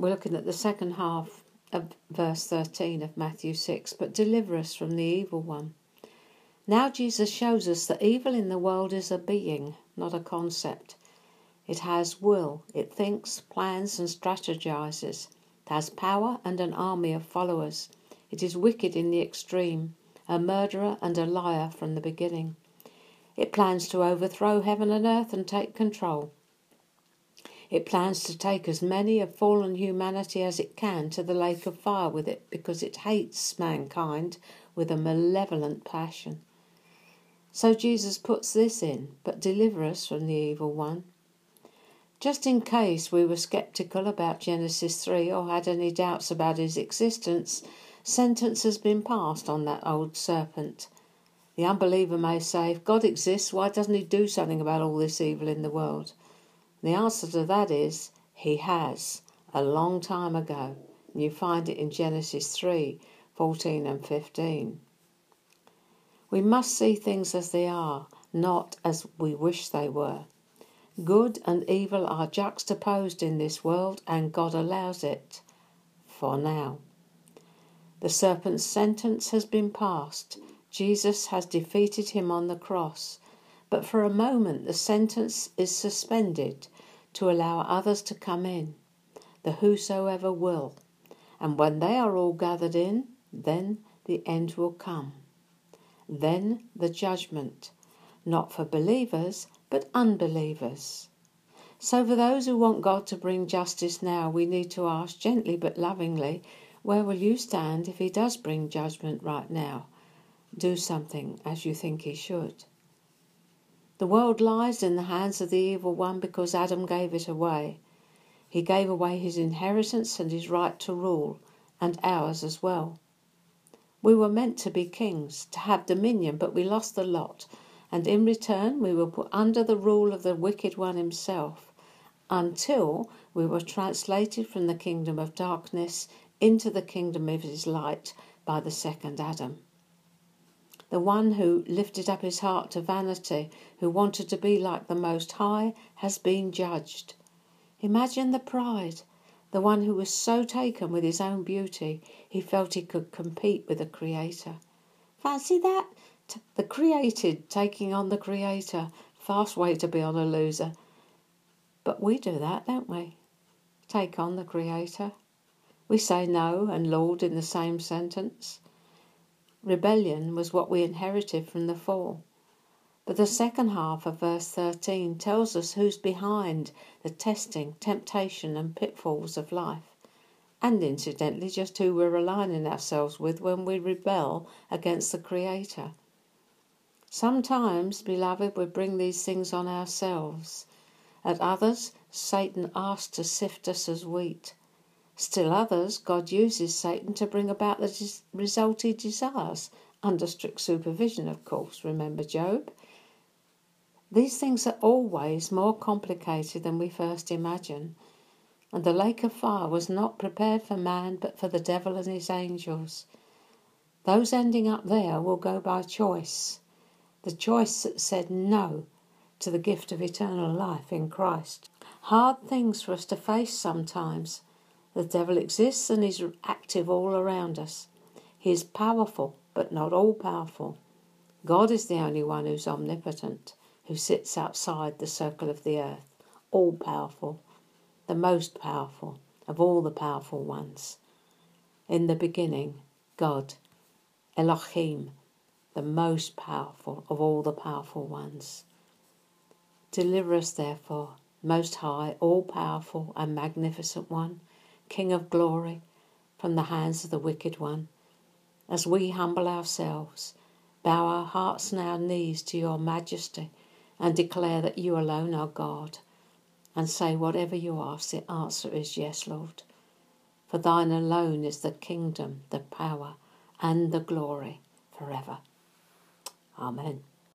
we're looking at the second half of verse 13 of Matthew 6, but deliver us from the evil one. Now Jesus shows us that evil in the world is a being, not a concept. It has will, it thinks, plans and strategizes. It has power and an army of followers. It is wicked in the extreme, a murderer and a liar from the beginning. It plans to overthrow heaven and earth and take control. It plans to take as many of fallen humanity as it can to the lake of fire with it, because it hates mankind with a malevolent passion. So Jesus puts this in, but deliver us from the evil one. Just in case we were sceptical about Genesis 3 or had any doubts about his existence, sentence has been passed on that old serpent. The unbeliever may say, if God exists, why doesn't he do something about all this evil in the world? The answer to that is, he has, a long time ago. You find it in Genesis 3:14 and 15. We must see things as they are, not as we wish they were. Good and evil are juxtaposed in this world, and God allows it, for now. The serpent's sentence has been passed. Jesus has defeated him on the cross. But for a moment the sentence is suspended to allow others to come in, the whosoever will. And when they are all gathered in, then the end will come. Then the judgment, not for believers, but unbelievers. So for those who want God to bring justice now, we need to ask gently but lovingly, where will you stand if he does bring judgment right now? Do something as you think he should. The world lies in the hands of the evil one because Adam gave it away. He gave away his inheritance and his right to rule, and ours as well. We were meant to be kings, to have dominion, but we lost the lot, and in return we were put under the rule of the wicked one himself, until we were translated from the kingdom of darkness into the kingdom of his light by the second Adam. The one who lifted up his heart to vanity, who wanted to be like the Most High, has been judged. Imagine the pride, the one who was so taken with his own beauty, he felt he could compete with the Creator. Fancy that, the created taking on the Creator. Fast way to be on a loser. But we do that, don't we? Take on the Creator. We say no and Lord in the same sentence. Rebellion was what we inherited from the fall. But the second half of verse 13 tells us who's behind the testing, temptation and pitfalls of life. And incidentally, just who we're aligning ourselves with when we rebel against the Creator. Sometimes, beloved, we bring these things on ourselves. At others, Satan asks to sift us as wheat. Still others, God uses Satan to bring about the result he desires, under strict supervision, of course. Remember Job? These things are always more complicated than we first imagine, and the lake of fire was not prepared for man, but for the devil and his angels. Those ending up there will go by choice, the choice that said no to the gift of eternal life in Christ. Hard things for us to face sometimes. The devil exists and is active all around us. He is powerful, but not all-powerful. God is the only one who's omnipotent, who sits outside the circle of the earth, all-powerful, the most powerful of all the powerful ones. In the beginning, God, Elohim, the most powerful of all the powerful ones. Deliver us, therefore, Most High, all-powerful and magnificent one, King of glory, from the hands of the wicked one, as we humble ourselves, bow our hearts and our knees to your majesty, and declare that you alone are God, and say whatever you ask, the answer is yes, Lord. For thine alone is the kingdom, the power, and the glory forever. Amen.